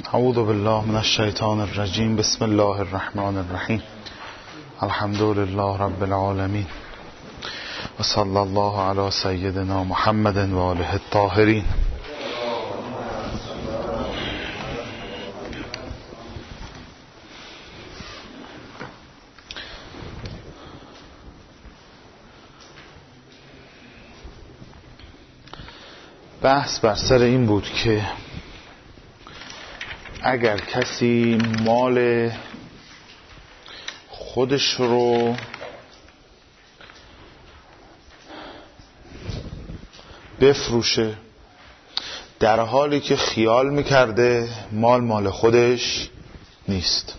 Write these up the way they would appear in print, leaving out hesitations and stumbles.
اعوذ بالله من الشیطان الرجیم. بسم الله الرحمن الرحیم. الحمد لله رب العالمین و صلی الله علی سیدنا محمد و آله الطاهرین. بحث بر سر این بود که اگر کسی مال خودش رو بفروشه در حالی که خیال میکرده مال خودش نیست،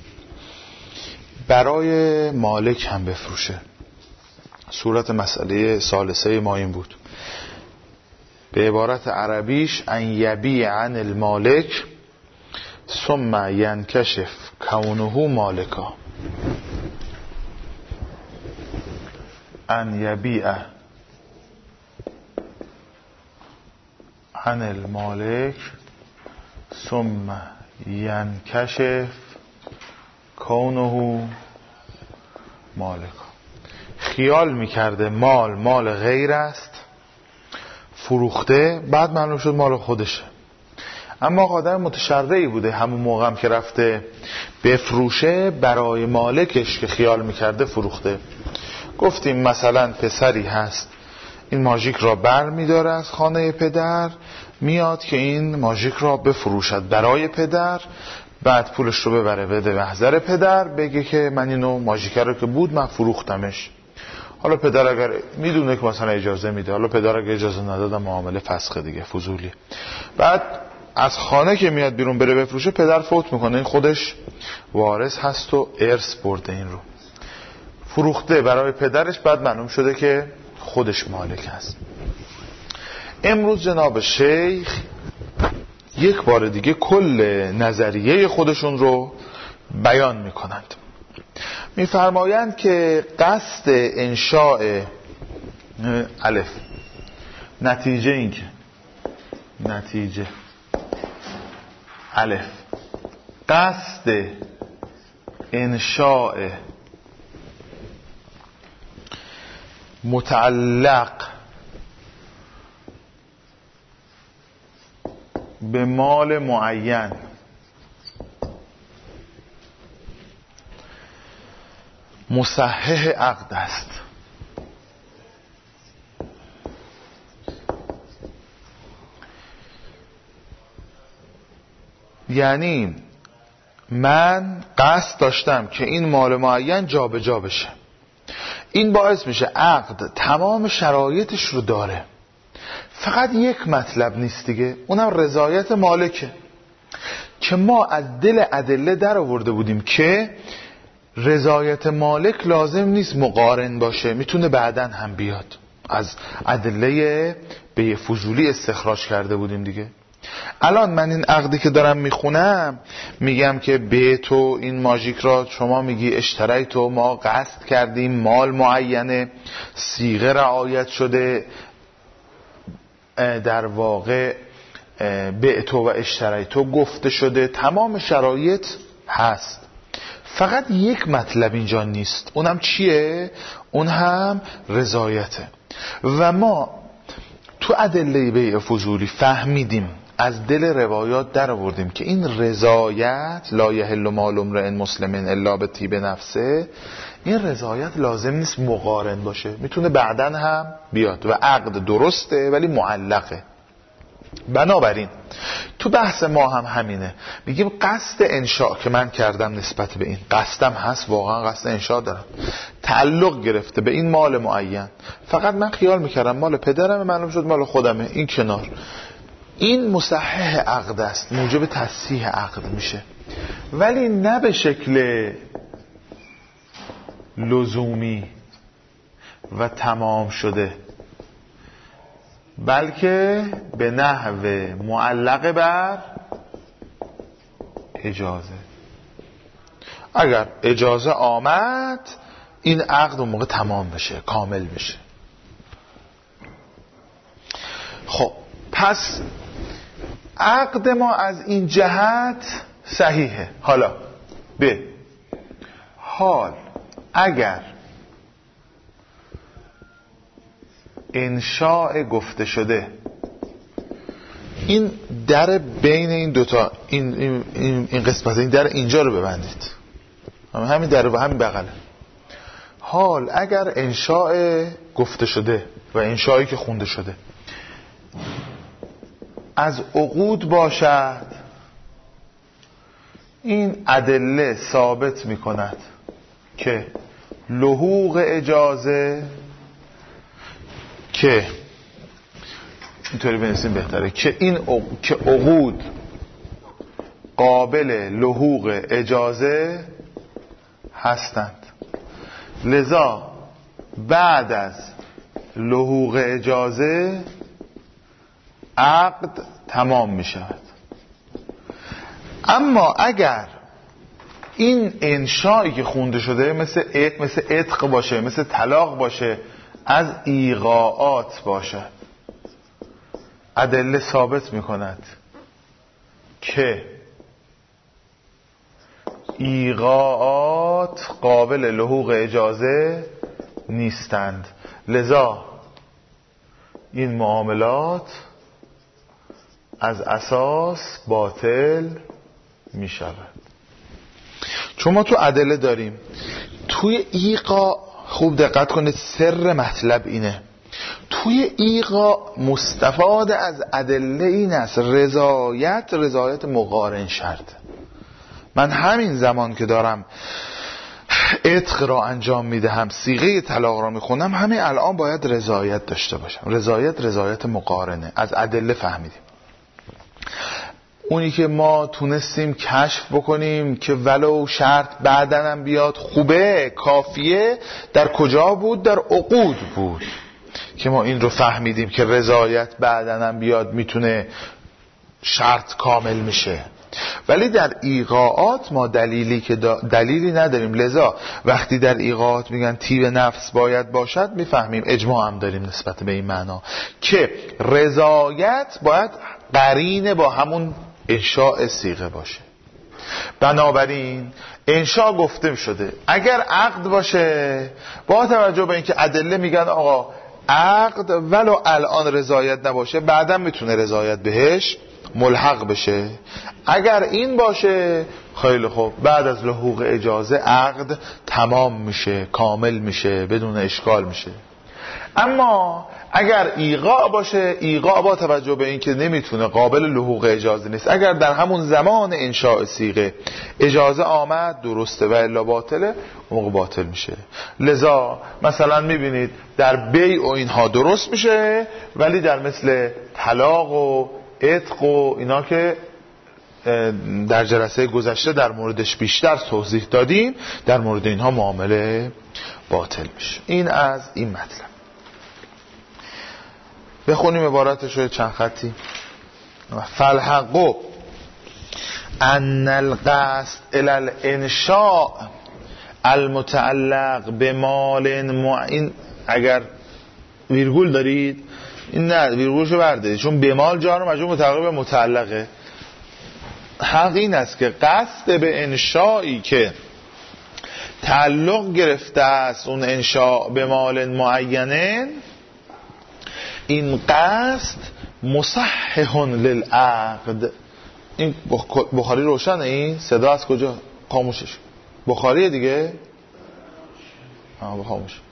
برای مالک هم بفروشه. صورت مسئله ثالثه ما این بود، به عبارت عربیش ان یبیع عن المالک ثم ینکشف کونه مالکا. ان یبیع عن المالک ثم ینکشف کونه مالکا. خیال میکرده مال غیر است، فروخته، بعد معلوم شد مال خودشه. اما آدم متشرعی بوده، همون موقع هم که رفته بفروشه برای مالکش که خیال میکرده فروخته. گفتیم مثلا پسری هست، این ماژیک را بر میداره از خانه پدر، میاد که این ماژیک را بفروشد برای پدر، بعد پولش رو ببره بده محضر پدر، بگه که من اینو ماژیک رو که بود من فروختمش. حالا پدر اگر میدونه که مثلا اجازه میده، حالا پدر اگر اجازه نداده معامله فسخه دیگه، فضولی. بعد از خانه که میاد بیرون بره بفروشه، پدر فوت میکنه، این خودش وارث هست و ارث برده، این رو فروخته برای پدرش، بعد معلوم شده که خودش مالک هست. امروز جناب شیخ یک بار دیگه کل نظریه خودشون رو بیان میکنند. میفرمایند که قصد انشاء الف، نتیجه این که نتیجه الف، قصد انشاء متعلق به مال معین مصحح عقد است. یعنی من قصد داشتم که این مال معین جا به جا بشه، این باعث میشه عقد تمام شرایطش رو داره، فقط یک مطلب نیست دیگه، اونم رضایت مالکه، که ما از دل ادله در آورده بودیم که رضایت مالک لازم نیست مقارن باشه، میتونه بعدن هم بیاد. از ادله به فضولی استخراج کرده بودیم دیگه. الان من این عقدی که دارم میخونم، میگم که به تو این ماژیک را شما میگی اشتری تو، ما قصد کردیم مال معینه، صیغه رعایت شده، در واقع به تو و اشتری تو گفته شده، تمام شرایط هست، فقط یک مطلب اینجا نیست، اونم چیه؟ اون هم رضایته. و ما تو ادله بیع فضولی فهمیدیم، از دل روایات در آوردیم که این رضایت لا یحل مال امرئ مسلم الا بطیب نفسه، این رضایت لازم نیست مقارن باشه، میتونه بعدن هم بیاد و عقد درسته ولی معلقه. بنابراین تو بحث ما هم همینه، میگیم قصد انشاء که من کردم نسبت به این، قصدم هست، واقعا قصد انشاء دارم، تعلق گرفته به این مال معین، فقط من خیال میکردم مال پدرمه، معلوم شد مال خودمه، این کنار، این مصحح عقد است، موجب تصحیح عقد میشه، ولی نه به شکل لزومی و تمام شده، بلکه به نحو معلق بر اجازه. اگر اجازه آمد این عقد اون موقع تمام بشه، کامل بشه. خب پس عقد ما از این جهت صحیحه. حالا حال اگر انشاء گفته شده، این در بین این دوتا این قسمت، این در اینجا رو ببندید، همین در رو همین بغله. حال اگر انشاء گفته شده و انشایی که خونده شده از عقود باشد، این ادله ثابت می کند که لحوق اجازه، که اینطوری بنویسیم بهتره، که که عقود قابل لحوق اجازه هستند، لذا بعد از لحوق اجازه عقد تمام می شود. اما اگر این انشایی که خونده شده مثل عتق باشه، مثل طلاق باشه، از ایقاعات باشد، ادله ثابت می کند که ایقاعات قابل لحوق اجازه نیستند، لذا این معاملات از اساس باطل می شود. چون ما تو ادله داریم، توی ایقاع خوب دقت کنید، سر مطلب اینه، توی ایقاع مستفاد از ادله این است رضایت مقارن شرط. من همین زمان که دارم عتق را انجام میدهم، صیغه طلاق را میخونم، همین الان باید رضایت داشته باشم. رضایت مقارنه، از ادله فهمیدیم. اونی که ما تونستیم کشف بکنیم که ولو شرط بعدنم بیاد خوبه، کافیه، در کجا بود؟ در عقود بود که ما این رو فهمیدیم که رضایت بعدنم بیاد میتونه شرط کامل میشه. ولی در ایقاعات ما دلیلی نداریم، لذا وقتی در ایقاعات میگن طیب نفس باید باشد، میفهمیم اجماع هم داریم نسبت به این معنا که رضایت باید قرینه با همون انشاء صیغه باشه. بنابراین انشاء گفته شده، اگر عقد باشه، با توجه به اینکه ادله میگن آقا عقد ولو الان رضایت نباشه بعدا میتونه رضایت بهش ملحق بشه، اگر این باشه خیلی خوب، بعد از لحوق اجازه عقد تمام میشه، کامل میشه، بدون اشکال میشه. اما اگر ایقاع باشه، ایقاع با توجه به اینکه نمیتونه، قابل لحوق اجازه نیست، اگر در همون زمان انشاء صیغه اجازه آمد درسته و الا باطله، موقع باطل میشه. لذا مثلا میبینید در بیع و اینها درست میشه، ولی در مثل طلاق و عتق و اینا که در جلسه گذشته در موردش بیشتر توضیح دادیم، در مورد اینها معامله باطل میشه. این از این مطلب. بخونیم عبارتش رو چند خطی. فالحق ان القصد الى الانشاء المتعلق بمال معین، اگر ویرگول دارید این نه ویرگولشو برده، چون بمال جار مجرور متعلق به متعلقه. حق این است که قصد به انشایی که تعلق گرفته است اون انشاء به مال معینه، این قصد مصحح للعقد. این بخاری روشنه؟ این صدا از کجا؟ خاموشش بخاریه دیگه. خاموش.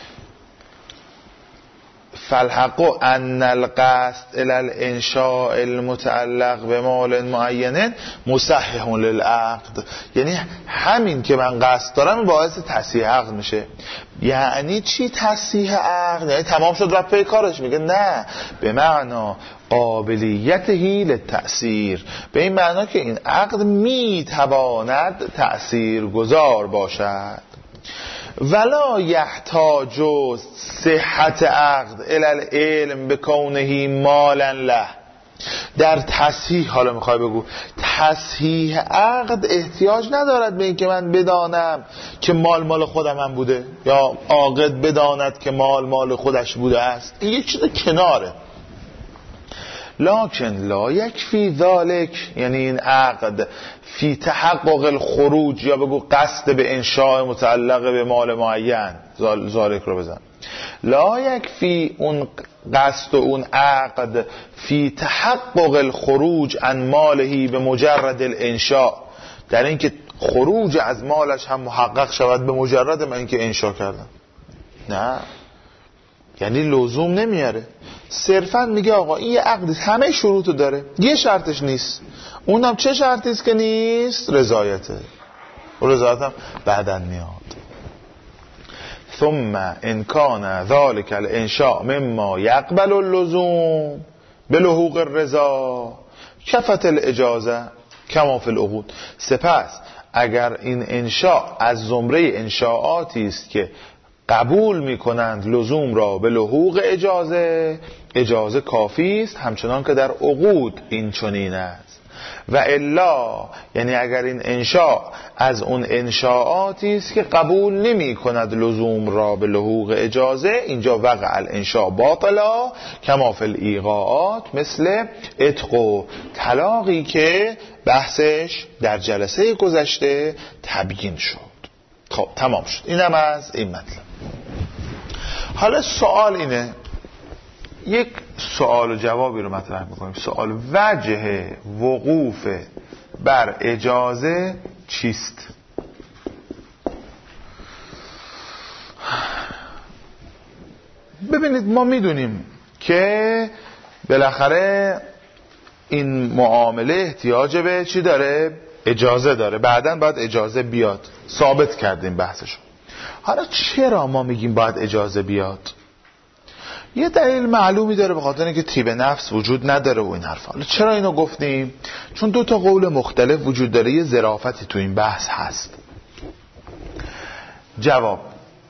فالحق ان القصد الى الانشاء المتعلق بمال معین مصحح للعقد، یعنی همین که من قصد دارم باعث تصحیح عقد میشه. یعنی چی تصحیح عقد؟ یعنی تمام شد رفت پی کارش؟ میگه نه، به معنا قابلیته للتأثیر، به این معنا که این عقد میتواند تأثیر گذار باشد. ولا یحتاج صحت عقد الی العلم بکونه مالا له. در تصحیح، حالا میخوای بگو تصحیح عقد احتیاج ندارد به این که من بدانم که مال خودم هم بوده، یا عاقد بداند که مال خودش بوده است. این یک چیز کناره. لکن لا یکفی ذالک، یعنی این عقد فی تحقق الخروج، یا بگو قصد به انشاء متعلق به مال معین، ذالک رو بزن، لا یکفی اون قصد و اون عقد فی تحقق الخروج عن مالهی به مجرد الانشاء، در اینکه خروج از مالش هم محقق شود به مجرد من اینکه انشاء کردم. نه، یعنی لزوم نمیاره، صرفا میگه آقا این یه عقد همه شروطو داره، یه شرطش نیست، اونم چه شرطی است که نیست؟ رضایته، و رضایت هم بعدن میاد. ثم ان کان ذلك الانشاء مما يقبل اللزوم بلحوق الرضا کفت الاجازه کما فی العقود. سپس اگر این انشاء از زمره انشاءاتی است که قبول میکنند لزوم را به لحوق اجازه، اجازه کافی است همچنان که در عقود این چنین است. و الا، یعنی اگر این انشاء از اون انشاءاتی است که قبول نمی کند لزوم را به لحوق اجازه، اینجا وقع الانشاء باطلا کما فی الایقاعات، مثل عتق و طلاقی که بحثش در جلسه گذشته تبیین شد. خب تمام شد، اینم از این مطلب. حالا سوال اینه، یک سوال و جوابی رو مطرح میکنیم. سوال: وجه وقوف بر اجازه چیست؟ ببینید، ما میدونیم که بالاخره این معامله احتیاج به چی داره؟ اجازه داره، بعداً باید اجازه بیاد، ثابت کردیم بحثشو. حالا چرا ما میگیم باید اجازه بیاد؟ یه دلیل معلومی داره، به خاطر اینکه طیب نفس وجود نداره و این حرفا. حالا چرا اینو گفتیم؟ چون دو تا قول مختلف وجود داره، یه ظرافتی تو این بحث هست. جواب: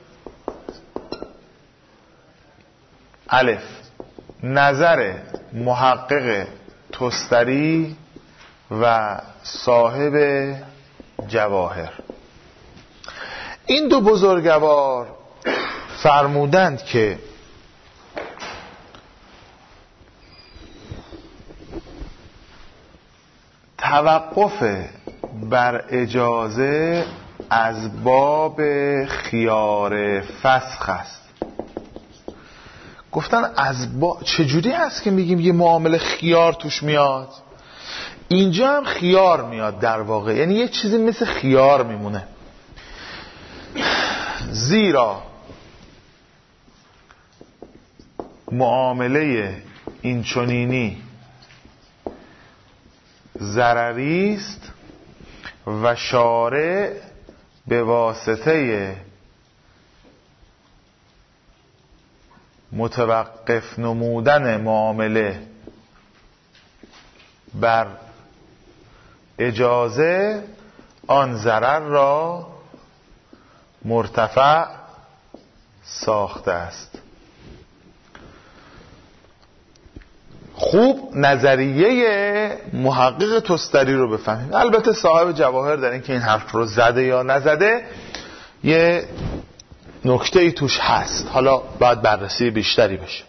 الف، نظر محقق تستری و صاحب جواهر. این دو بزرگوار فرمودند که توقف بر اجازه از باب خیار فسخ است. گفتن چجوری هست که میگیم یه معامله خیار توش میاد؟ اینجا هم خیار میاد در واقع، یعنی یه چیزی مثل خیار میمونه. زیرا معامله اینچنینی ضرری است و شارع به واسطه متوقف نمودن معامله بر اجازه آن ضرر را مرتفع ساخته است. خوب نظریه محقق تستری رو بفهمیم. البته صاحب جواهر در این که این حرف رو زده یا نزده یه نکته ای توش هست، حالا باید بررسی بیشتری بشه.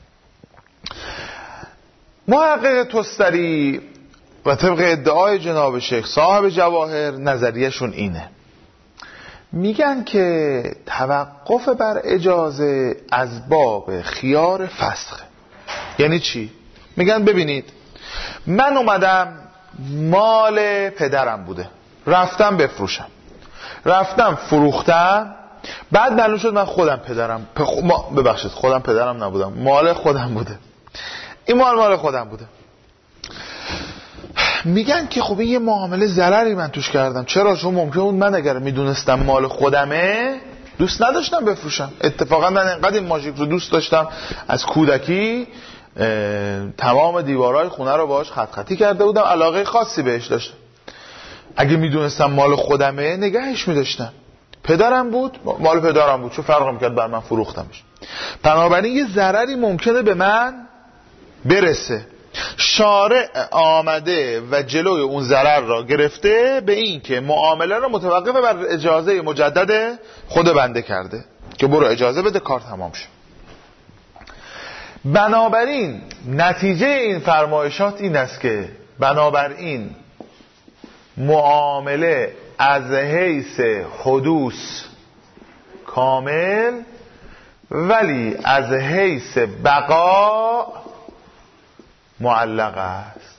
محقق تستری و طبق ادعای جناب شیخ صاحب جواهر نظریهشون اینه، میگن که توقف بر اجازه از باب خیار فسخه. یعنی چی؟ میگن ببینید، من اومدم مال پدرم بوده، رفتم بفروشم، رفتم فروختم، بعد معلوم شد من خودم پدرم، ببخشید خودم پدرم نبودم، مال خودم بوده، این مال خودم بوده. میگن که خب این یه معامله ضرری من توش کردم. چرا؟ چون ممکن بود من اگر میدونستم مال خودمه دوست نداشتم بفروشم. اتفاقا من انقدر این ماژیک رو دوست داشتم از کودکی، تمام دیوارهای خونه رو باهاش خط خطی کرده بودم، علاقه خاصی بهش داشتم. اگه میدونستم مال خودمه نگهش میداشتم. پدرم بود، مال پدرم بود، چه فرق میکرد بر من فروختمش. بنابراین یه ضرری ممکنه به من برسه. شارع آمده و جلوی اون ضرر را گرفته به این که معامله را متوقف بر اجازه مجدد خود بنده کرده که برو اجازه بده کار تمام شد. بنابراین نتیجه این فرمایشات این است که بنابراین معامله از حیث حدوث کامل ولی از حیث بقا معلق است.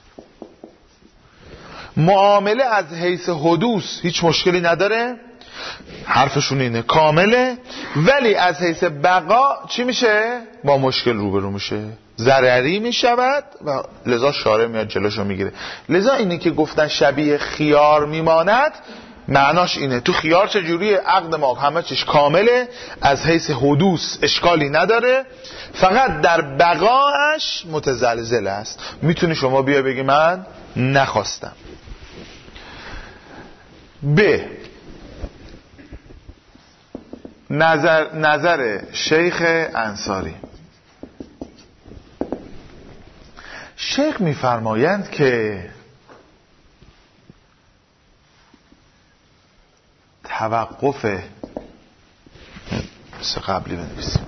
معامله از حیث حدوث هیچ مشکلی نداره، حرفشون اینه کامله، ولی از حیث بقا چی میشه؟ با مشکل روبرو میشه، ضرری میشود و لذا شارع میاد جلوشو میگیره. لذا اینی که گفتن شبیه خیار میماند معناش اینه تو خیار چجوریه؟ عقد ما همه چیش کامله، از حیث حدوث اشکالی نداره، فقط در بقاش متزلزل است. میتونی شما بیا بگی من نخواستم. ب نظر شیخ انصاری. شیخ میفرمایند که توقف قبلی بنویسیم،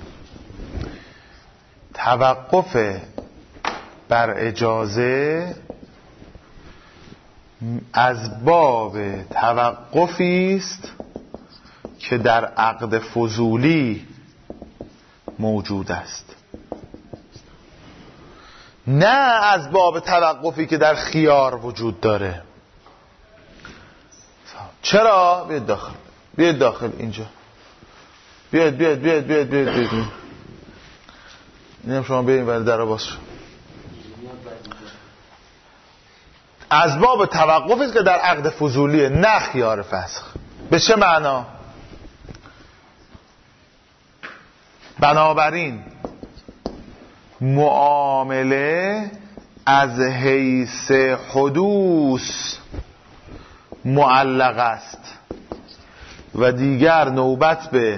توقف بر اجازه از باب توقفی است که در عقد فضولی موجود است، نه از باب توقفی که در خیار وجود داره. چرا؟ بیاید داخل، بیاید داخل اینجا، بیاید اینم شما بیاید برای در باز شد. از باب توقفی است که در عقد فضولیه، نه خیار فسخ. به چه معنا؟ بنابراین معامله از حیث حدوث معلق است و دیگر نوبت به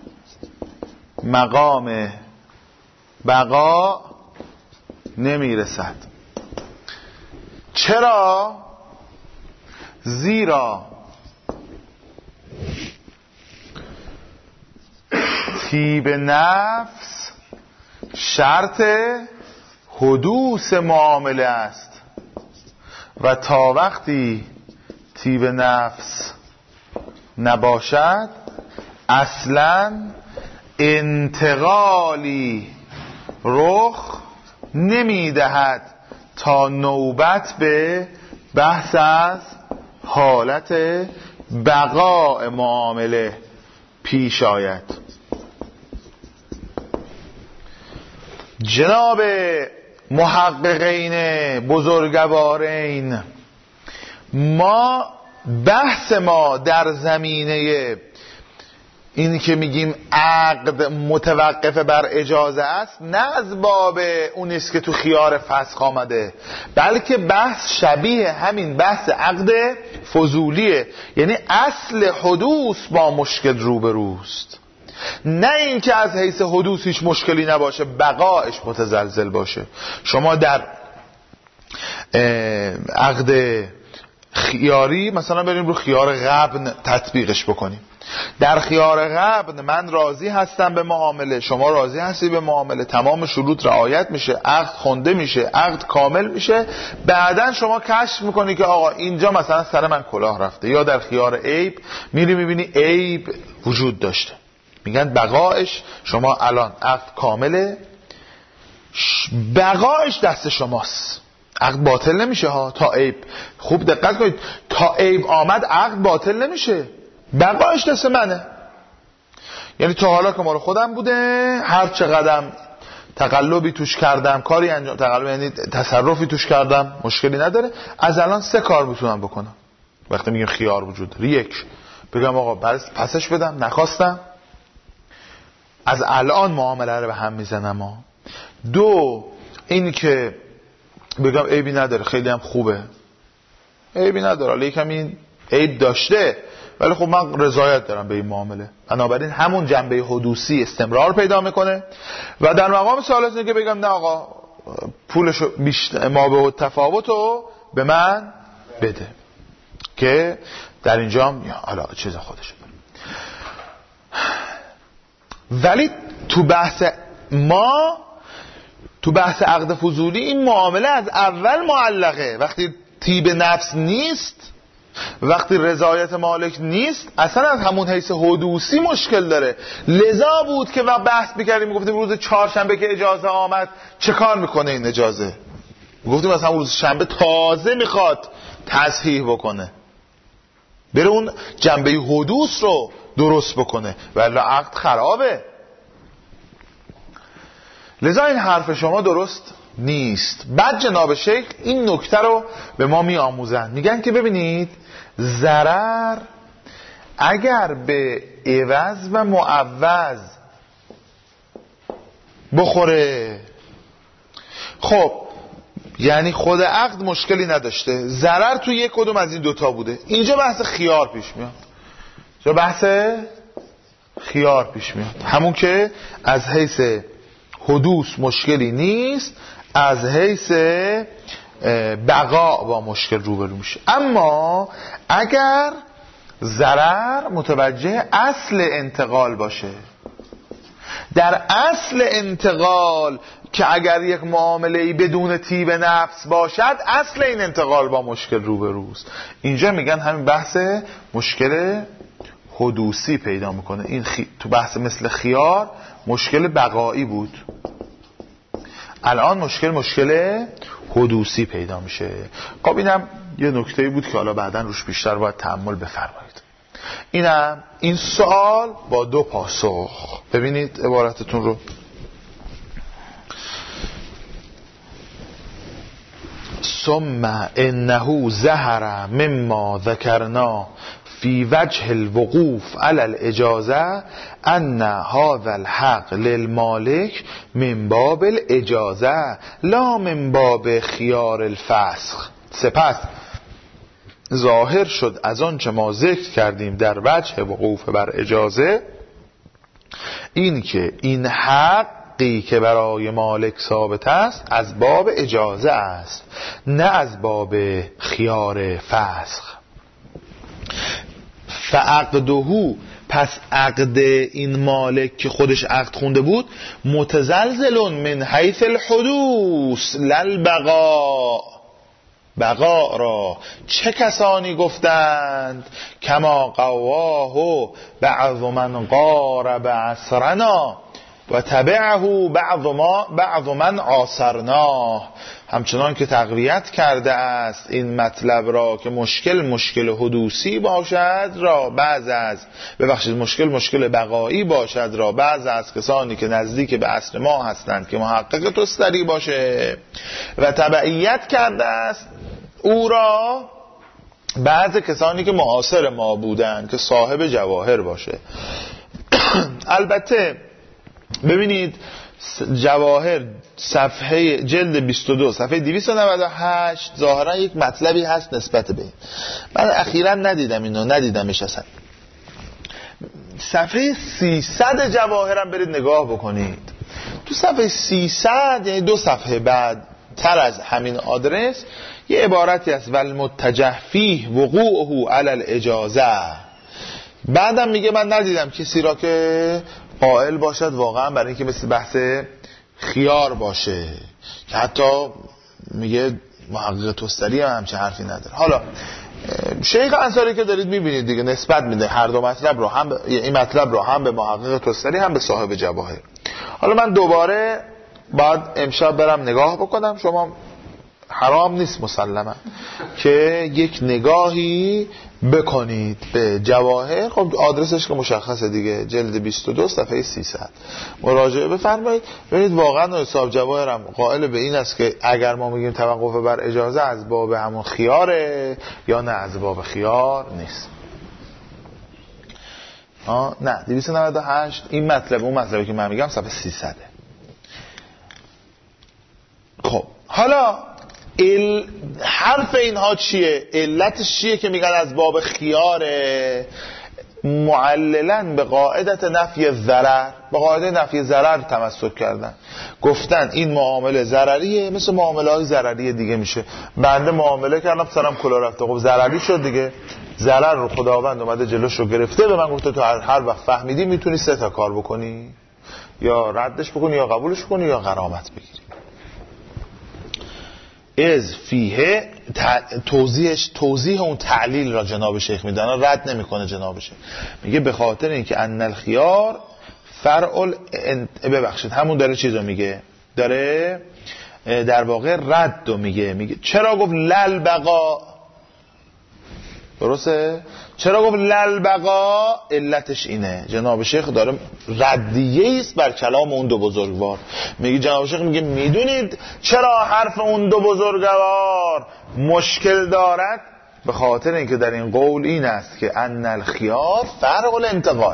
مقام بقا نمیرسد. چرا؟ زیرا طیب نفس شرط حدوث معامله است و تا وقتی طیب نفس نباشد اصلا انتقالی رخ نمیدهد تا نوبت به بحث از حالت بقاء معامله پیش آید. جناب محققین بزرگوارین، بحث ما در زمینه اینی که میگیم عقد متوقف بر اجازه است نه از باب اون نیست که تو خیار فسخ آمده، بلکه بحث شبیه همین بحث عقد فضولیه، یعنی اصل حدوث با مشکل روبروست، نه این که از حیث حدوث هیچ مشکلی نباشه بقایش متزلزل باشه. شما در عقد خیاری مثلا بریم رو خیار غبن تطبیقش بکنیم. در خیار غبن من راضی هستم به معامله، شما راضی هستی به معامله، تمام شروط رعایت میشه، عقد خونده میشه، عقد کامل میشه، بعدن شما کشف میکنی که آقا اینجا مثلا سر من کلاه رفته، یا در خیار عیب میری میبینی عیب وجود داشته، میگن بقایش شما الان عقد کامله، بقایش دست شماست، عقد باطل نمیشه ها تا عیب. خوب دقت کنید، تا عیب آمد عقد باطل نمیشه، بقایش دست منه. یعنی تا حالا که مال خودم بوده، هر چقدرم تقلبی توش کردم، کاری انجام، تقلب یعنی تصرفی توش کردم، مشکلی نداره. از الان 3 کار میتونم بکنم وقتی میگم خیار وجود داره. 1 بگم آقا پسش بدم، نخواستم، از الان معامله رو به هم میزنم. 2 این که بگم عیبی نداره، خیلی هم خوبه، عیبی نداره، حالا یکم این عیب داشته ولی خب من رضایت دارم به این معامله، بنابراین همون جنبه حدوثی استمرار پیدا میکنه. و در مقام ثالث اینه که بگم نه آقا پولشو ما به تفاوتو به من بده، که در اینجا حالا چیز خودشه. ولی تو بحث ما تو بحث عقد فضولی این معامله از اول معلقه. وقتی طیب نفس نیست، وقتی رضایت مالک نیست، اصلا از همون حیث حدوثی مشکل داره. لذا بود که وقت بحث میکردیم میگفتیم روز چهارشنبه که اجازه آمد چه کار میکنه این اجازه؟ گفتیم مثلا روز شنبه تازه میخواد تصحیح بکنه، بره اون جنبه حدوث رو درست بکنه، ولی عقد خرابه. لذا این حرف شما درست نیست. بعد جناب شیخ این نکته رو به ما می آموزن، میگن که ببینید ضرر اگر به عوض و معوض بخوره، خب یعنی خود عقد مشکلی نداشته، ضرر تو یک کدوم از این دوتا بوده. اینجا بحث خیار پیش میاد، اینجا بحث خیار پیش میاد، همون که از حیث حدوث مشکلی نیست، از حیث بقا با مشکل روبرو میشه. اما اگر ضرر متوجه اصل انتقال باشه، در اصل انتقال که اگر یک معامله‌ای بدون طیب نفس باشد، اصل این انتقال با مشکل روبروست. اینجا میگن همین بحث مشکل حدوثی پیدا میکنه. این تو بحث مثل خیار مشکل بقایی بود، الان مشکل حدوثی پیدا میشه. خب اینم یه نکته بود که حالا بعداً روش بیشتر باید تأمل بفرمایید. این سوال با دو پاسخ. ببینید عبارتتون رو. ثم انه ظهر مما ذکرنا فی وجه الوقوف علی الاجازه ان هذا الحق للمالک من باب الاجازه لا من باب خیار الفسخ. سپس ظاهر شد از آن چه ما ذکر کردیم در وجه وقوف بر اجازه، این که این حقی که برای مالک ثابت است از باب اجازه است، نه از باب خیار فسخ. فعقده، پس عقد این مالک که خودش عقد خونده بود، متزلزل من حیث الحدوث للبقاء. بقاء را چه کسانی گفتند؟ کما قواه بعض من قارب عصرنا و تبعه بعض من عاصرناه، همچنان که تقویت کرده است این مطلب را که مشکل حدوثی باشد را مشکل بقایی باشد را بعض از کسانی که نزدیک به اصل ما هستند که محقق تستری باشه، و تبعیت کرده است او را بعض کسانی که معاصر ما بودند که صاحب جواهر باشه. البته ببینید جواهر صفحه جلد 22 صفحه 298 ظاهرا یک مطلبی هست نسبت به این. من اخیراً ندیدمش اصلا. صفحه 300 جواهرم برید نگاه بکنید. تو صفحه 300 یعنی 2 صفحه بعد تر از همین آدرس یه عبارتی هست والمتجه فیه وقوعه علی الاجازه. بعدم میگه من ندیدم کسی را که قائل باشد واقعا برای اینکه مثل بحث خیار باشه، که حتی میگه محقق تستری هم همچه حرفی نداره. حالا شیخ انصاری که دارید میبینید دیگه نسبت میده هر دو مطلب رو، هم این مطلب رو هم به محقق تستری هم به صاحب جواهر. حالا من دوباره باید امشب برم نگاه بکنم، شما حرام نیست مسلما که یک نگاهی بکنید به جواهر. خب آدرسش که مشخصه دیگه، جلد 22 صفحه 300 مراجعه بفرمایید. ببینید واقعا صاحب جواهرم قائل به این است که اگر ما میگیم توقف بر اجازه از باب همون خیاره یا نه از باب خیار نیست. نه 298 این مطلب اون مطلبی که من میگم صفحه 300. خب حالا حرف اینها چیه؟ علتش چیه که میگن از باب خیاره؟ معللاً به قاعدت نفی ضرر، به قاعده نفی ضرر تمسک کردن، گفتن این معامله ضرریه مثل معامله های ضرری دیگه میشه. بنده معامله کردم سرم کلا رفته، خب ضرری شد دیگه، ضرر رو خداوند اومده جلوش رو گرفته، به من گفته تو هر وقت فهمیدی میتونی 3 تا کار بکنی، یا ردش بکنی یا قبولش کنی یا غرامت بگیری. از فیه توضیح اون تعلیل را جناب شیخ میدن، رد نمیکنه جناب شیخ، میگه به خاطر اینکه ان الخیار فرع ببخشید همون داره چیزو میگه، داره در واقع رد رو میگه چرا گفت للبقا، درسته؟ چرا گفت للبقا؟ علتش اینه، جناب شیخ داره ردیه است بر کلام اون دو بزرگوار. میگه جناب شیخ میگه میدونید چرا حرف اون دو بزرگوار مشکل دارد؟ به خاطر اینکه در این قول این است که ان الخیار فرع الانتقال،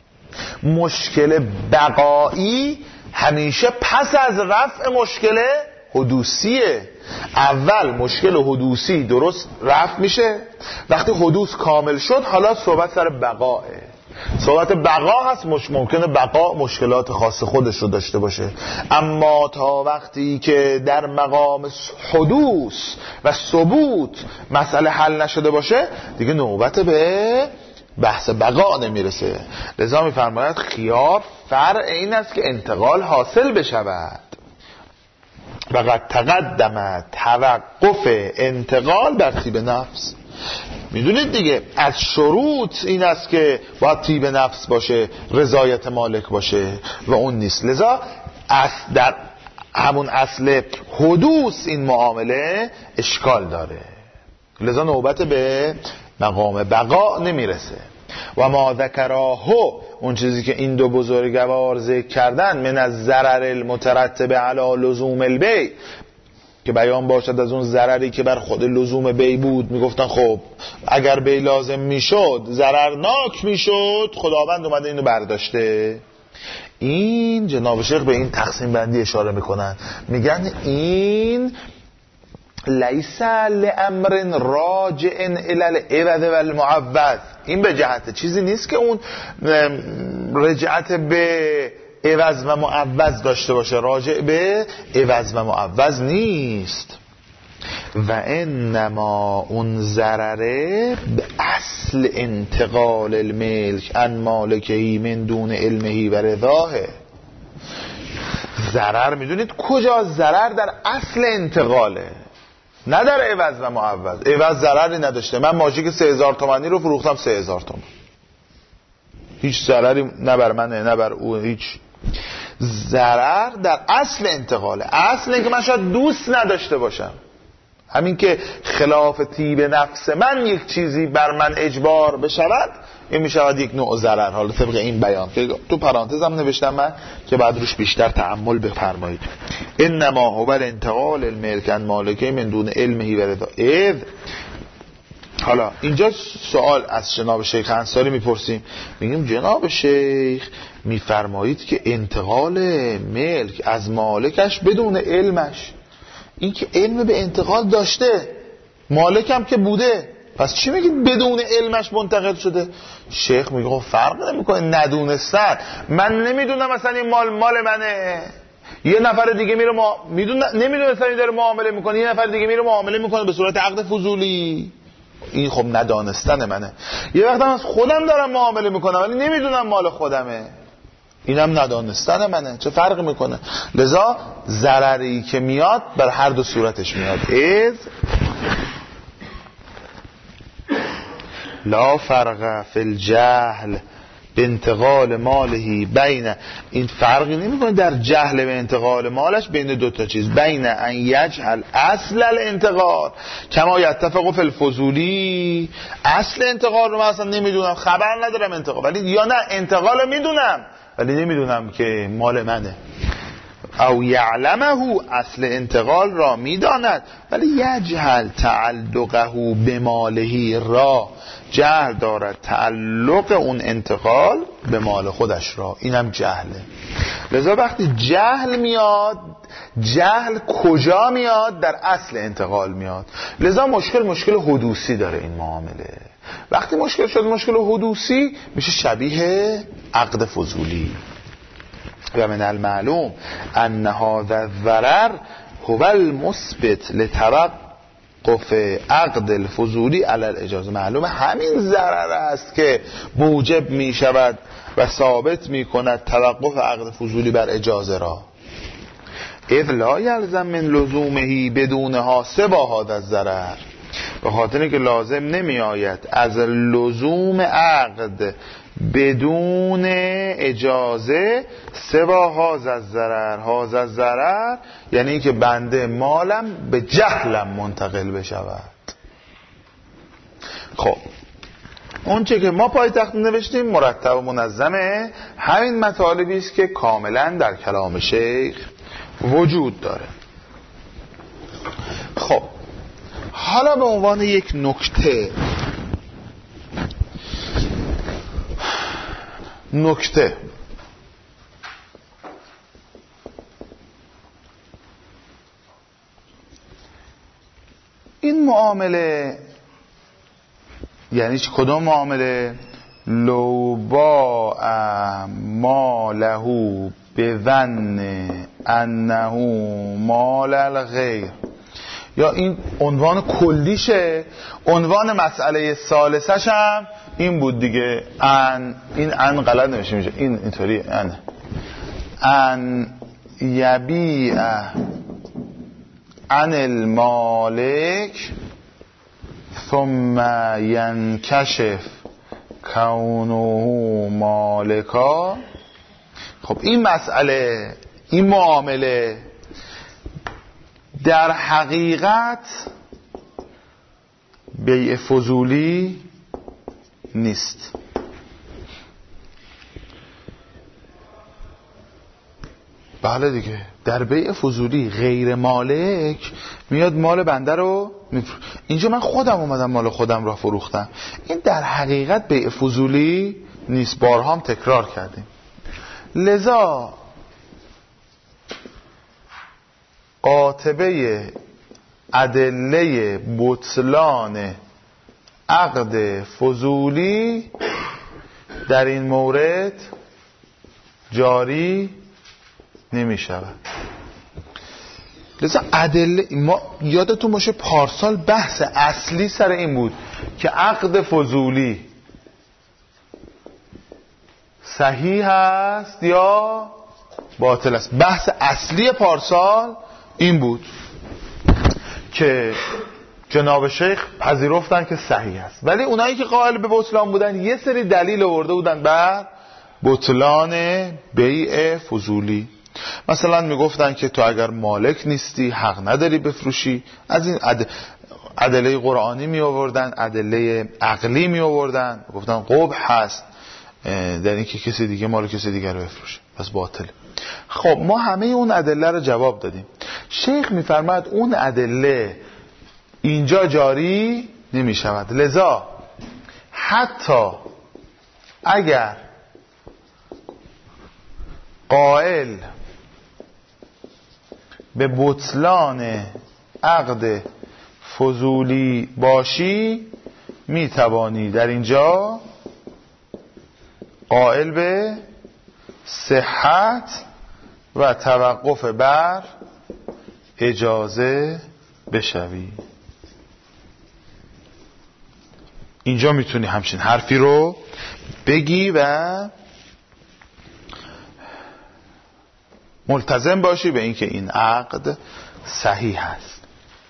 مشکل بقایی همیشه پس از رفع مشکل حدوثیه. اول مشکل حدوثی درست رفع میشه، وقتی حدوث کامل شد حالا صحبت سر بقاه، صحبت بقا هست. ممکنه بقا مشکلات خاص خودش رو داشته باشه، اما تا وقتی که در مقام حدوث و ثبوت مسئله حل نشده باشه دیگه نوبت به بحث بقا نمیرسه. لذا میفرماید خیار فرع این است که انتقال حاصل بشود. و قد تقدم توقف انتقال بر طیب نفس. میدونید دیگه از شروط این است که باید طیب نفس باشه، رضایت مالک باشه و اون نیست. لذا در همون اصل حدوث این معامله اشکال داره، لذا نوبت به مقام بقا نمیرسه. و ما ذکراهو، اون چیزی که این دو بزرگوار ذکر کردن، من از ضرر المترتب علی لزوم البیع، که بیان باشد از اون ضرری که بر خود لزوم بیع بود. میگفتن خب اگر بیع لازم میشد ضررناک میشد، خداوند اومده اینو برداشته. این جناب شیخ به این تقسیم بندی اشاره میکنن، میگن این لیس لامر راجع الی العوض والمعوض، این به جهت چیزی نیست که اون رجعت به عوض و معوض داشته باشه، راجع به عوض و معوض نیست. و انما اون ضرره به اصل انتقال الملک عن مالکهی من دون علمهی و رضاهه. ضرر میدونید کجا؟ ضرر در اصل انتقاله، نه در عوض و معوض. عوض ضرری نداشته، من ماژیک 3000 تومانی رو فروختم 3000 تومان، هیچ ضرری نه بر منه نه بر او، هیچ. ضرر در اصل انتقاله، اصل اینکه من شاید دوست نداشته باشم، همین که خلاف طیب نفس من یک چیزی بر من اجبار بشود، این میشود یک نوع ضرر. حالا طبق این بیان که تو پرانتزم نوشتم من که بعد روش بیشتر تأمل بفرمایید. انما هو انتقال الملک عن مالکه من دون علمه و رضا. حالا اینجا سوال از جناب شیخ انصاری میپرسیم، میگیم جناب شیخ میفرمایید که انتقال ملک از مالکش بدون علمش، این که علم به انتقال داشته، مالکم که بوده، پس چی میگید بدون علمش منتقل شده؟ شیخ میگه فرق نمیکنه ندونستن. من نمیدونم مثلا این مال منه، یه نفر دیگه میره نمیدونه مثلا داره معامله میکنه، یه نفر دیگه میره معامله میکنه به صورت عقد فضولی، این خب ندانستن منه. یه وقت هم از خودم دارم معامله میکنم ولی نمیدونم مال خودمه، اینم ندانستن منه، چه فرق میکنه؟ لذا ضرری که میاد بر هر دو صورتش میاد. از لا فرق فی الجهل به انتقال مالهی بین، این فرقی نمیکنه در جهل به انتقال مالش بین دو تا چیز، بین ان یجهل اصل الانتقال کما یتفق فی الفضولی. اصل انتقال رو من اصلا نمیدونم، خبر ندارم انتقال، ولی یا نه انتقال میدونم ولی نمیدونم که مال منه. او یعلمه، اصل انتقال را میداند ولی یجهل تعلقه به مالهی را، جهل دارد تعلق اون انتقال به مال خودش را، اینم جهله. لذا وقتی جهل میاد، جهل کجا میاد؟ در اصل انتقال میاد. لذا مشکل حدوثی داره این معامله. وقتی مشکل شد مشکل حدوثی میشه شبیه عقد فضولی. و من المعلوم ان هذا الضرر هو المثبت لتوقف عقد الفضولی علی الاجازه. معلومه همین ضرر است که موجب می شود و ثابت می کند توقف عقد فضولی بر اجازه را. اذ لا یلزم من لزومهی بدونها سبا هذا الضرر، به خاطر که لازم نمی آید از لزوم عقد بدون اجازه سبا هذا الضرر. هذا الضرر یعنی این که بنده مالم به جهلم منتقل بشود. خب اون چه که ما پای تخت نوشتیم مرتب و منظمه، همین مطالبی است که کاملا در کلام شیخ وجود داره. خب حالا به عنوان یک نکته این معامله یعنی کدام معامله؟ لو باع ماله بظن انه مال الغیر، یا این عنوان کلیشه. عنوان مسئله ثالثش هم این بود دیگه، این غلط نمیشه، میشه این اینطوری ان یبیع عن المالک ثم ینکشف کونه مالکا. خب این مسئله، این معامله در حقیقت بیع فضولی نیست. بله دیگه، در بیع فضولی غیر مالک میاد مال بنده رو اینجا من خودم اومدم مال خودم رو فروختم. این در حقیقت بیع فضولی نیست، بارها هم تکرار کردیم. لذا قاطبه ادله بطلان عقد فضولی در این مورد جاری نمی شود. لذا ادله، ما یادتون باشه پارسال بحث اصلی سر این بود که عقد فضولی صحیح است یا باطل است. بحث اصلی پارسال این بود که جناب شیخ پذیرفتن که صحیح است، ولی اونایی که قائل به بطلان بودن یه سری دلیل آورده بودن بر بطلان بیع فضولی. مثلا میگفتن که تو اگر مالک نیستی حق نداری بفروشی. از این ادله قرآنی می آوردن، ادله عقلی می آوردن، گفتن قبح هست در این که کسی دیگه مال کسی دیگر رو بفروشه، پس باطله. خب ما همه اون ادله رو جواب دادیم. شیخ میفرماد اون ادله اینجا جاری نمی شود. لذا حتی اگر قائل به بطلان عقد فضولی باشی، می توانی در اینجا قائل به صحت و توقف بر اجازه بشوی. اینجا میتونی همچین حرفی رو بگی و ملتزم باشی به اینکه این عقد صحیح است.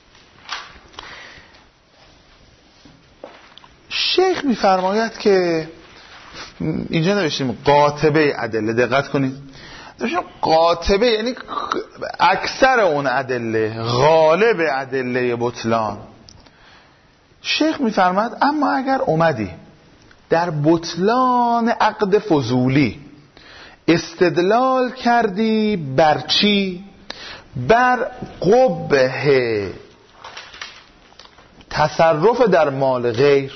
شیخ میفرماید که اینجا نوشتیم قاطبه ادله، دقت کنید، نوشتیم قاطبه یعنی اکثر اون ادله، غالب ادله بطلان. شیخ میفرماید اما اگر اومدی در بطلان عقد فضولی استدلال کردی بر چی؟ بر قبح تصرف در مال غیر.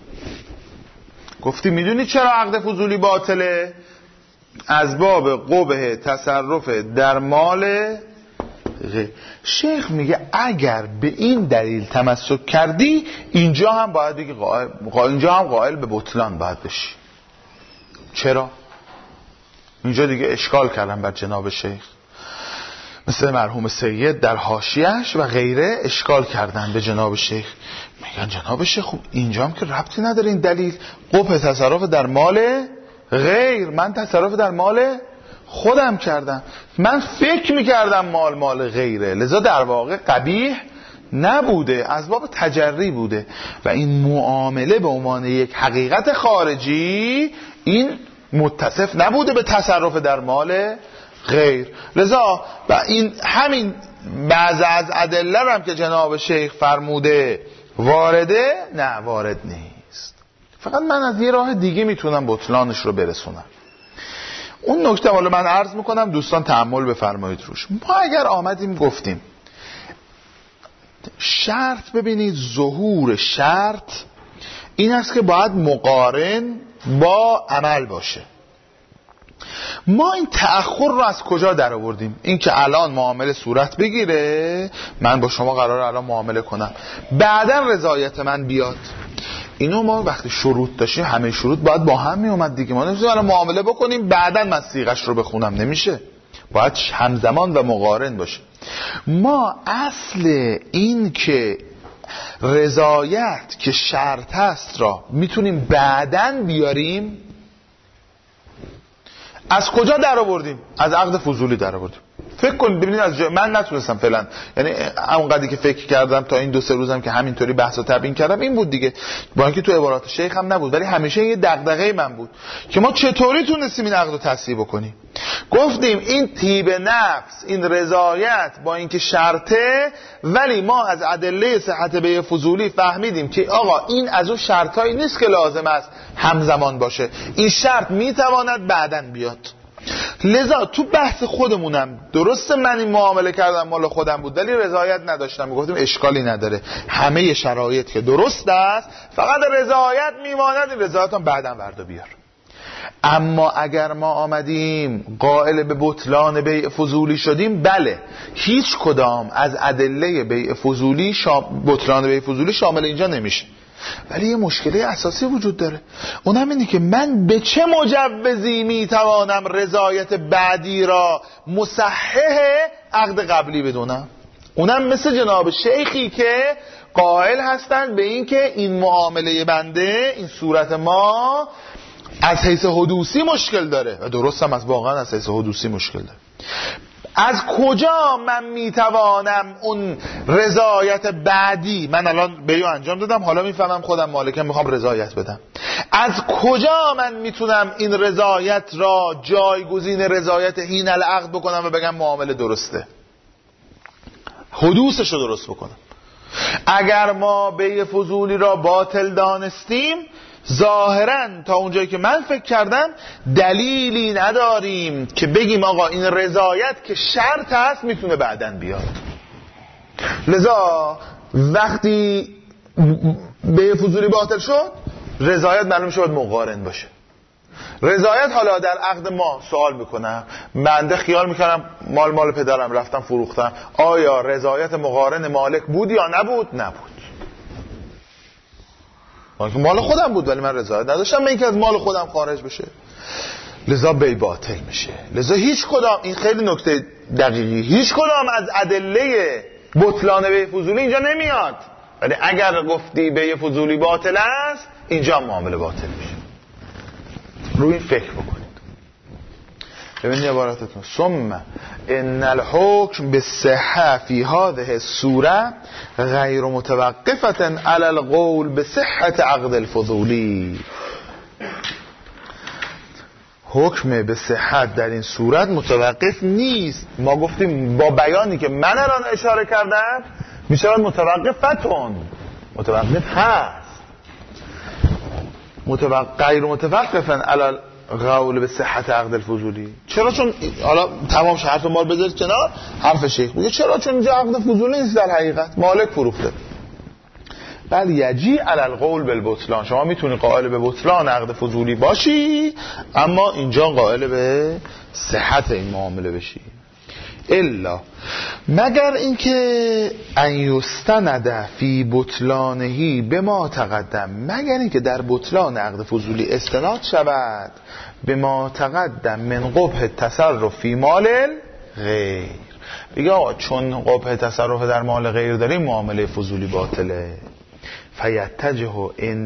گفتی میدونی چرا عقد فضولی باطله؟ از باب قبح تصرف در مال غیر. شیخ میگه اگر به این دلیل تمسک کردی اینجا هم باید بگی اینجا هم قائل به بطلان باید بشی. چرا؟ اینجا دیگه اشکال کردن بر جناب شیخ، مثل مرحوم سید در حاشیه‌اش و غیره اشکال کردن به جناب شیخ. میگن جناب شیخ خب اینجا هم که ربطی نداره این دلیل، قبح تصرف در مال غیر، من تصرف در مال خودم کردم، من فکر میکردم مال غیره، لذا در واقع قبیح نبوده، از باب تجری بوده و این معامله به عنوان یک حقیقت خارجی این متصف نبوده به تصرف در مال غیر. لذا و این همین بعض از ادله هم که جناب شیخ فرموده وارده، نه وارد نیست. فقط من از یه راه دیگه میتونم بطلانش رو برسونم. اون نکته حالا من عرض میکنم، دوستان تأمل بفرمایید روش. ما اگر آمدیم گفتیم شرط، ببینید ظهور شرط این است که باید مقارن با عمل باشه. ما این تأخر رو از کجا در آوردیم؟ این که الان معامله صورت بگیره، من با شما قراره الان معامله کنم، بعداً رضایت من بیاد. اینو ما وقتی شروط داشتیم همه شروط باید با هم می اومد دیگه. ما نمیشه الان معامله بکنیم بعداً من صیغش رو بخونم، نمیشه، باید همزمان و مقارن باشه. ما اصل این که رضایت که شرط هست را میتونیم بعداً بیاریم از کجا در آوردیم؟ از عقد فضولی در آوردیم. فکر کنید ببینید از من نتونستم فعلا، یعنی اونقدری که فکر کردم تا این 2-3 روزم که همینطوری بحث و تبیین کردم این بود دیگه، با اینکه تو عبارات شیخ هم نبود ولی همیشه یه دغدغه من بود که ما چطوری تونستیم این عقد رو تصحیح بکنیم. گفتیم این طیب نفس، این رضایت با اینکه شرطه، ولی ما از ادله صحت بیع فضولی فهمیدیم که آقا این از اون شرطایی نیست که لازم است همزمان باشه، این شرط میتواند بعداً بیاد. لذا تو بحث خودمونم درسته من این معامله کردم مال خودم بود ولی رضایت نداشتم، گفتیم اشکالی نداره، همه شرایط که درست است فقط رضایت میماند، این رضایت هم بعداً وردا بیار. اما اگر ما آمدیم قائل به بطلان بیع فضولی شدیم، بله هیچ کدام از ادله بیع فضولی بطلان بیع فضولی شامل اینجا نمیشه، ولی یه مشکله اساسی وجود داره، اونم اینه که من به چه مجوزی میتوانم رضایت بعدی را مصحح عقد قبلی بدونم؟ اونم مثل جناب شیخی که قائل هستند به این که این معامله بنده، این صورت ما از حیث حدوثی مشکل داره و درست هم از واقعا از حیث حدوثی مشکل داره. از کجا من میتوانم اون رضایت بعدی، من الان بیو انجام دادم حالا میفهمم خودم مالکم میخوام رضایت بدم، از کجا من میتونم این رضایت را جایگزین رضایت حین العقد بکنم و بگم معامله درسته، حدوثش رو درست بکنم؟ اگر ما بیع فضولی را باطل دانستیم ظاهراً تا اونجایی که من فکر کردم دلیلی نداریم که بگیم آقا این رضایت که شرط هست میتونه بعداً بیاد. لذا وقتی بیع فضولی باطل شد رضایت معلوم شد مقارن باشه. رضایت حالا در عقد ما سوال میکنم، بنده خیال میکنم مال پدرم رفتم فروختم، آیا رضایت مقارن مالک بود یا نبود؟ نبود. مال خودم بود ولی من رضایت نداشتم به اینکه از مال خودم خارج بشه، لذا بیع باطل میشه. لذا هیچ کدام، این خیلی نکته دقیقی، هیچ کدام از ادله بطلان بیع فضولی اینجا نمیاد، ولی اگر گفتی بیع فضولی باطل است اینجا معامله باطل میشه. روی این فکر بکنید. ببینید عبارتتون ثم ان الحكم بالصحه في هذه الصوره غیر متوقفه على القول بصحه عقد الفضولی. حکم به صحت در این صورت متوقف نیست. ما گفتیم با بیانی که من الان اشاره کردم میشه متوقفتون، متوقف هست، غیر متوقفن علی قول به صحت عقد الفضولی. چرا؟ چون حالا تمام حرف ما رو بذارید کنار، حرف شیخ میگه چرا؟ چون اینجا عقد فضولی نیست، در حقیقت مالک فروخته. بل یجی علی القول بالبطلان، شما میتونی قائل به بطلان عقد فضولی باشی اما اینجا قائل به صحت این معامله بشی. الا مگر اینکه ان یستند فی بطلانهی به ما تقدم، مگر اینکه در بطلان عقد فضولی استناد شود به ما تقدم من قبح تصرف فی مال غیر. بگه چون قبح تصرف در مال غیر داریم معامله فضولی باطله. فیتجه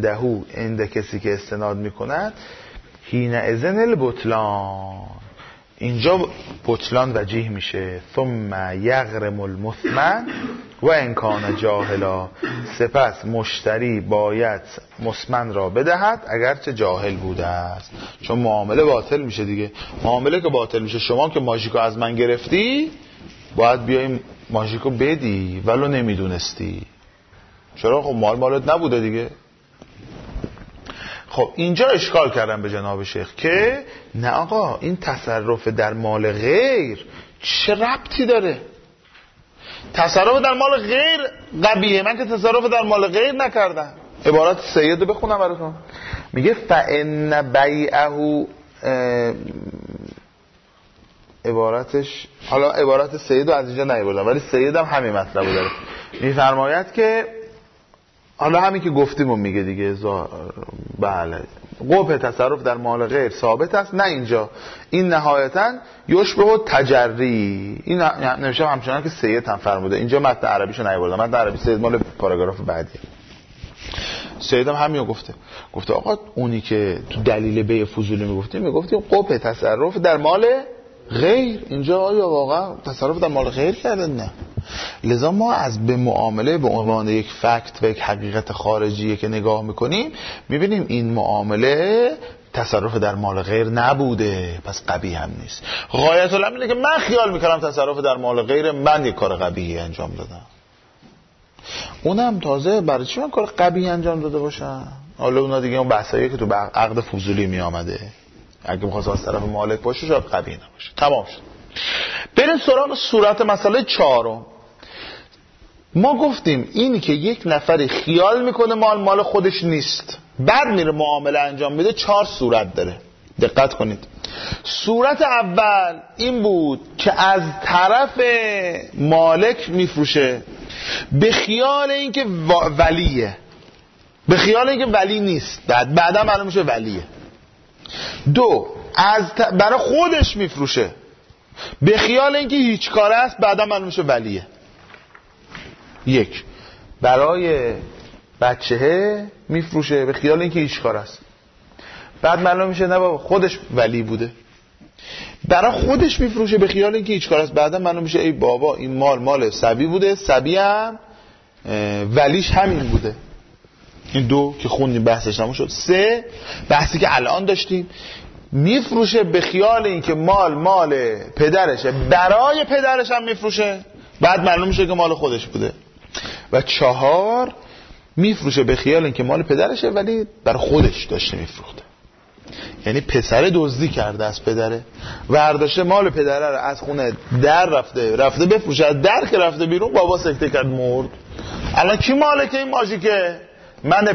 عند کسی که استناد میکند حین اذن البطلان، اینجا بطلان وجیه میشه. ثم یغرم المثمن و ان کان جاهلا، سپس مشتری باید مثمن را بدهد اگرچه جاهل بوده است. چون معامله باطل میشه دیگه. معامله که باطل میشه، شما که ماژیکو از من گرفتی باید بیای ماژیکو بدی ولو نمیدونستی. چرا؟ خب مالت نبوده دیگه. خب اینجا اشکال کردم به جناب شیخ که نه آقا، این تصرف در مال غیر چه ربطی داره؟ تصرف در مال غیر قبیحه، من که تصرف در مال غیر نکردم. عبارت سید رو بخونم براتون. میگه فَإِنَّ بَيْعَهُ، عبارتش، حالا عبارت سید رو از اینجا نیاوردم ولی سید هم همین مطلب داره. میفرماید که حالا همین که گفتیم و میگه دیگه، بله، قبح تصرف در مال غیر ثابت است، نه اینجا. این نهایتا یشبه تجری، این نمیشه همچنان که سید هم فرموده. اینجا متن عربیشو نیاوردم، متن عربی سید مال پاراگراف بعدی. سید هم همین رو گفته آقا اونی که تو دلیل بیع فضولی میگفتیم قبح تصرف در مال غیر، اینجا آیا واقعا تصرف در مال غیر کرده؟ نه. لذا ما از به معامله به عنوان یک فکت و یک حقیقت خارجی که نگاه میکنیم میبینیم این معامله تصرف در مال غیر نبوده، پس قبیح هم نیست. غایت الامر اینه که من خیال میکردم تصرف در مال غیر، من یک کار قبیحی انجام دادم. اونم تازه برای چی من کار قبیحی انجام داده باشم؟ حالا اونا دیگه اون بحثایی که تو عقد فضولی میامده، اگه میخواست از طرف مالک باشه شاید قبیح نباشه. تمام شد. بریم سراغ صورت مسئله 4. ما گفتیم اینی که یک نفری خیال میکنه مال خودش نیست، بعد میره معامله انجام میده، 4 صورت داره. دقت کنید. صورت اول این بود که از طرف مالک میفروشه به خیال اینکه ولیه، به خیال اینکه ولی نیست، بعدا معلوم میشه ولیه. 2 برای خودش میفروشه به خیال اینکه هیچ کاره است، بعدا معلوم میشه ولیه. 1 برای بچه‌ه میفروشه به خیال اینکه هیچ کاره است، بعد معلوم میشه نه بابا خودش ولی بوده. برای خودش میفروشه به خیال اینکه هیچ کاره است، بعدا معلوم میشه ای بابا این مال صبی بوده، صبی هم ولیش همین بوده. این 2 که خوندیم بحثش تموم شد. 3 بحثی که الان داشتیم، میفروشه به خیال اینکه مال پدرشه، برای پدرش هم میفروشه، بعد معلوم میشه که مال خودش بوده. و 4 میفروشه به خیال اینکه مال پدرشه ولی برای خودش داشته میفروخته. یعنی پسر دزدی کرده از پدره، ورداشته مال پدره رو از خونه در رفته بفروشه. از در که رفته بیرون بابا سکته کرد مرد. الان کی مالک این ماژیکه؟ من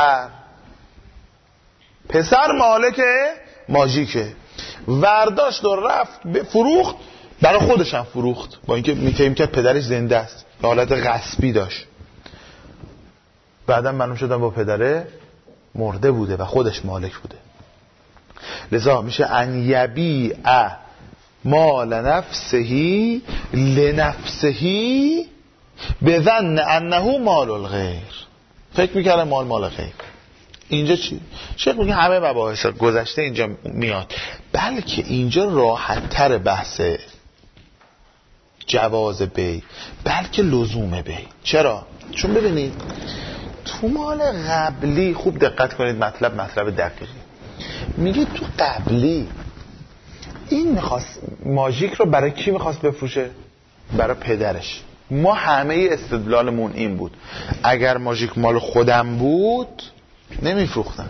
پسر مالک ماژیکه. ورداشت و رفت فروخت، برای خودش هم فروخت، با اینکه می‌فهم که پدرش زنده است، به حالت غصبی داشت. بعدا معلوم شدن با پدره مرده بوده و خودش مالک بوده. لذا میشه ان یبیع مال نفسهی لنفسهی بظن انه مال الغیر. فکر میکرده مال غیر. اینجا چی؟ شیخ میگه همه مباحث گذشته اینجا میاد، بلکه اینجا راحت تر بحث جواز بی بلکه لزوم بی. چرا؟ چون ببینید تو مال قبلی، خوب دقت کنید، مطلب دقیقی میگه. تو قبلی این میخواست ماژیک رو برای کی میخواست بفروشه؟ برای پدرش. ما همه استدلالمون این بود اگر ماژیک مال خودم بود نمیفروختم.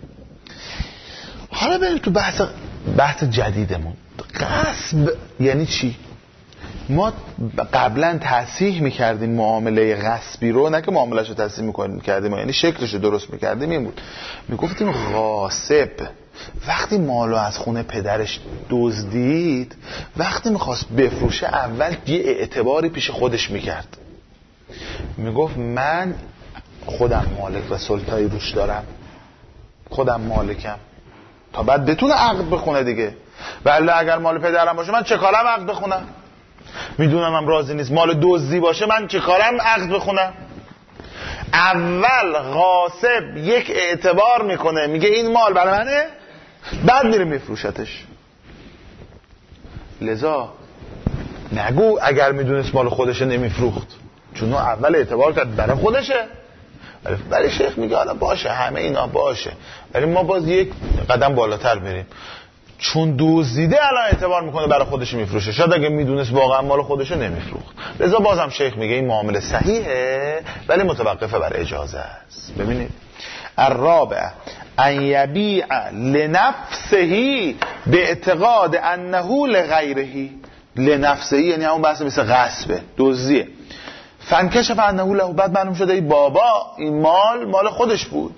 حالا بریم تو بحث جدیدمون. غصب یعنی چی؟ ما قبلا تصحیح میکردیم معامله غصبی رو، نه که معاملهش رو تصحیح میکردیم، یعنی شکلش رو درست میکردیم. این بود میگفتیم غاصب وقتی مالو از خونه پدرش دزدید، وقتی میخواست بفروشه اول یه اعتباری پیش خودش میکرد، میگفت من خودم مالک و سلطه‌ای روش دارم، خودم مالکم، تا بعد بتونه عقد بخونه دیگه. ولی اگر مال پدرم باشه من چه کارم عقد بخونم؟ میدونم هم راضی نیست. مال دزدی باشه من چه کارم عقد بخونم؟ اول غاصب یک اعتبار میکنه، میگه این مال برای منه، بعد میره میفروشتش. لذا نگو اگر میدونست مال خودشه نمیفروخت، چون اول اعتبار کرد برای خودشه. ولی شیخ میگه حالا باشه همه اینا باشه، ولی ما باز یک قدم بالاتر بریم، چون دزدیده الان اعتبار میکنه برای خودش میفروشه، شاید اگه میدونست واقعا مال خودشه نمیفروخت. لذا بازم شیخ میگه این معامله صحیحه ولی متوقفه بر اجازه است. ببینید الرابع ان یبیع لنفسه باعتقاد انه لغیره. لنفسه یعنی همون بحث مثل غصبه، دزدیه. فانکشف انه له، بعد معلوم شده ای بابا این مال خودش بود.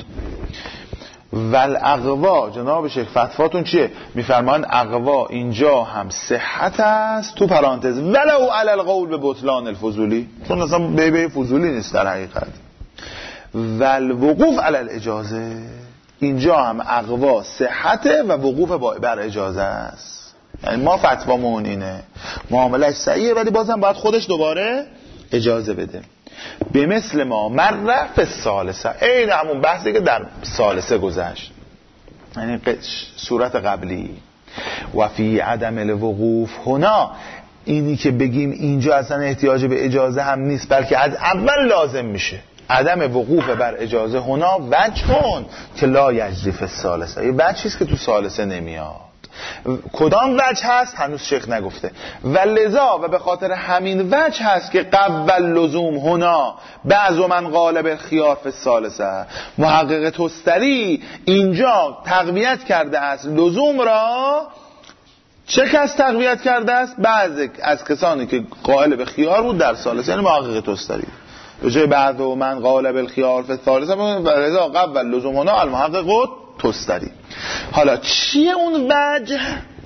والاغوا، جناب شیخ فتواتون چیه؟ میفرمان اغوا اینجا هم صحت است تو پرانتز ولو علی القول به بطلان الفضولی، چون اصلا به فضولی نیست در حقیقت. والوقوف علی الاجازه، اینجا هم اغوا صحته و وقوف بر اجازه است. یعنی ما فتوامون اینه معاملش صحیحه ولی بازم باید خودش دوباره اجازه بده. به مثل ما مر فی الثالثه، این همون بحثی که در ثالثه گذشت، یعنی صورت قبلی. و فی عدم الوقوف هنا، اینی که بگیم اینجا اصلا احتیاج به اجازه هم نیست بلکه از اول لازم میشه. عدم وقوف بر اجازه هنا وجهون که لا یجری فی الثالثه، یه وجهیست که تو ثالثه نمیاد. کدام وجه هست هنوز شیخ نگفته. و لذا و به خاطر همین وجه هست که قبل لزوم هنا بعض من غالب الخیار فی الثالثه. محقق تستری اینجا تقویت کرده است لزوم را. چه کس تقویت کرده است؟ بعضی از کسانی که قائل به خیار بود در ثالثه، یعنی محقق تستری به جای بعض من غالب الخیار فی الثالثه و لذا قبل لزوم هنا المحقق تستری. حالا چیه اون وجه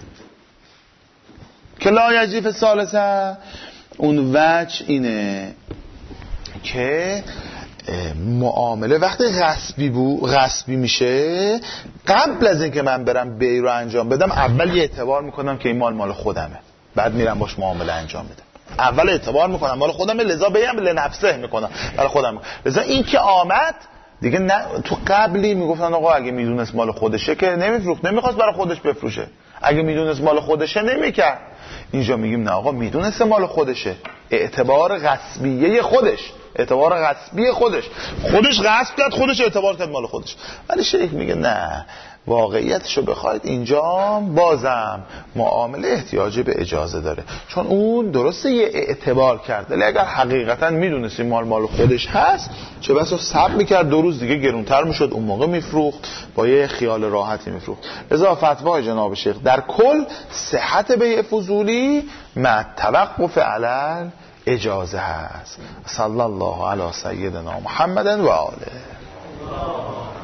که لا یجری فی الثالثه؟ اون وجه اینه که معامله وقتی غصبی میشه، قبل از اینکه من برم بیع رو انجام بدم اول یه اعتبار میکنم که این مال خودمه، بعد میرم باش معامله انجام بدم. اول اعتبار میکنم مال خودمه، لذا بیم لنفسه میکنم برای خودم. لذا این که آمد دیگه نه، تو قبلی میگفتن آقا اگه میدونست مال خودشه که نمیفروخت، نمیخواست برای خودش بفروشه، اگه میدونست مال خودشه نمیکرد. اینجا میگیم نه آقا میدونست مال خودشه، اعتبار غصبیه خودش، اعتبار غصبی خودش غصب کرد، خودش اعتبار کرد مال خودش. ولی شیخ میگه نه، واقعیتشو بخواید اینجا بازم معامله احتیاج به اجازه داره، چون اون درسته یه اعتبار کرد، ولی اگر حقیقتا میدونست مال خودش هست چه بسا صبر میکرد 2 روز دیگه گرونتر میشد، اون موقع میفروخت، با یه خیال راحتی میفروخت. لذا فتوای جناب شیخ در کل صحت بیع فضولی مع توقف علی اجازه هست. صلی الله علی سیدنا محمد و آله.